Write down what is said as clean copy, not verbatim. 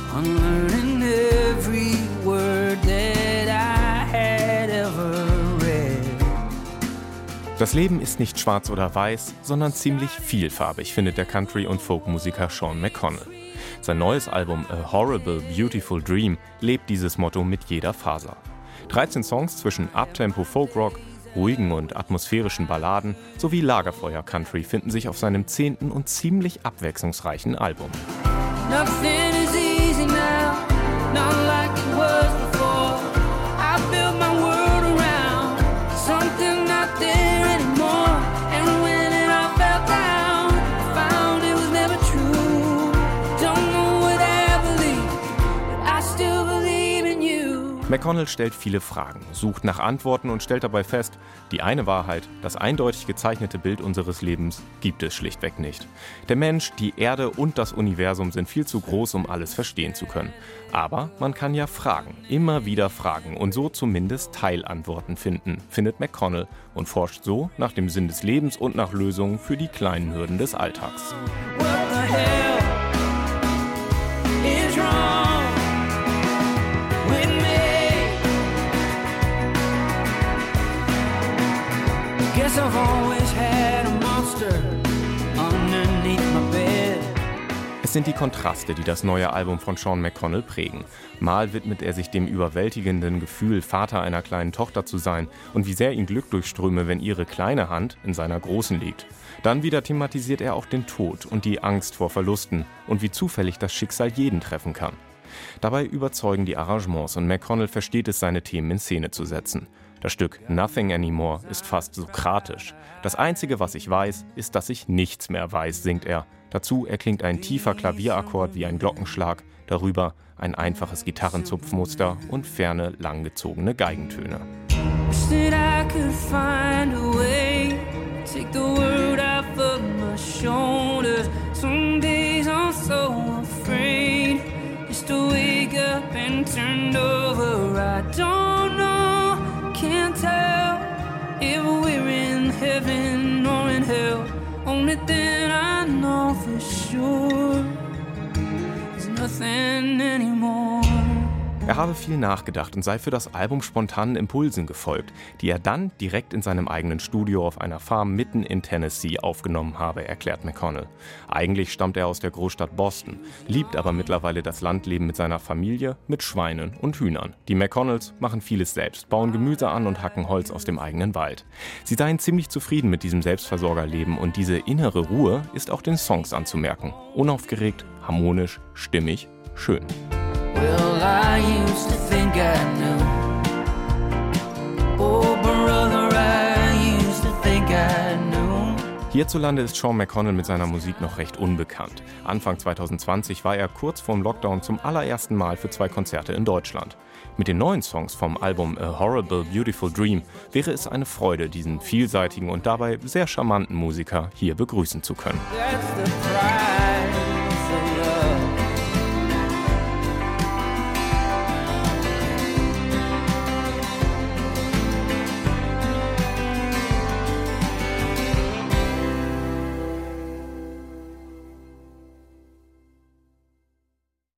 unlearning every word that I had ever read. Das Leben ist nicht schwarz oder weiß, sondern ziemlich vielfarbig, findet der Country- und Folkmusiker Sean McConnell. Sein neues Album A Horrible Beautiful Dream lebt dieses Motto mit jeder Faser. 13 Songs zwischen Uptempo Folkrock, ruhigen und atmosphärischen Balladen sowie Lagerfeuer-Country finden sich auf seinem 10. und ziemlich abwechslungsreichen Album. Nothing is easy now, not like it was before. I built my world around something not there anymore. And when I fell down, I found it was never true. Don't know what I believe, but I still believe in you. McConnell stellt viele Fragen, sucht nach Antworten und stellt dabei fest, die eine Wahrheit, das eindeutig gezeichnete Bild unseres Lebens, gibt es schlichtweg nicht. Der Mensch, die Erde und das Universum sind viel zu groß, um alles verstehen zu können. Aber man kann ja fragen, immer wieder fragen und so zumindest Teilantworten finden, findet McConnell und forscht so nach dem Sinn des Lebens und nach Lösungen für die kleinen Hürden des Alltags. What the hell is wrong with me? Guess I've always had a monster underneath my bed. Es sind die Kontraste, die das neue Album von Sean McConnell prägen. Mal widmet er sich dem überwältigenden Gefühl, Vater einer kleinen Tochter zu sein und wie sehr ihn Glück durchströme, wenn ihre kleine Hand in seiner großen liegt. Dann wieder thematisiert er auch den Tod und die Angst vor Verlusten und wie zufällig das Schicksal jeden treffen kann. Dabei überzeugen die Arrangements und McConnell versteht es, seine Themen in Szene zu setzen. Das Stück Nothing Anymore ist fast sokratisch. Das Einzige, was ich weiß, ist, dass ich nichts mehr weiß, singt er. Dazu erklingt ein tiefer Klavierakkord wie ein Glockenschlag, darüber ein einfaches Gitarrenzupfmuster und ferne, langgezogene Geigentöne. Wish that I could find a way, take the world off of my shoulders. Some days I'm so afraid just to wake up and turn over. I don't know, can't tell if we're in heaven or in hell. Only thing I know for sure is nothing anymore. Er habe viel nachgedacht und sei für das Album spontanen Impulsen gefolgt, die er dann direkt in seinem eigenen Studio auf einer Farm mitten in Tennessee aufgenommen habe, erklärt McConnell. Eigentlich stammt er aus der Großstadt Boston, liebt aber mittlerweile das Landleben mit seiner Familie, mit Schweinen und Hühnern. Die McConnells machen vieles selbst, bauen Gemüse an und hacken Holz aus dem eigenen Wald. Sie seien ziemlich zufrieden mit diesem Selbstversorgerleben und diese innere Ruhe ist auch den Songs anzumerken. Unaufgeregt, harmonisch, stimmig, schön. Well, I used to think I knew. Oh, brother, I used to think I knew. Hierzulande ist Sean McConnell mit seiner Musik noch recht unbekannt. Anfang 2020 war er kurz vorm Lockdown zum allerersten Mal für 2 Konzerte in Deutschland. Mit den neuen Songs vom Album A Horrible Beautiful Dream wäre es eine Freude, diesen vielseitigen und dabei sehr charmanten Musiker hier begrüßen zu können. That's the price.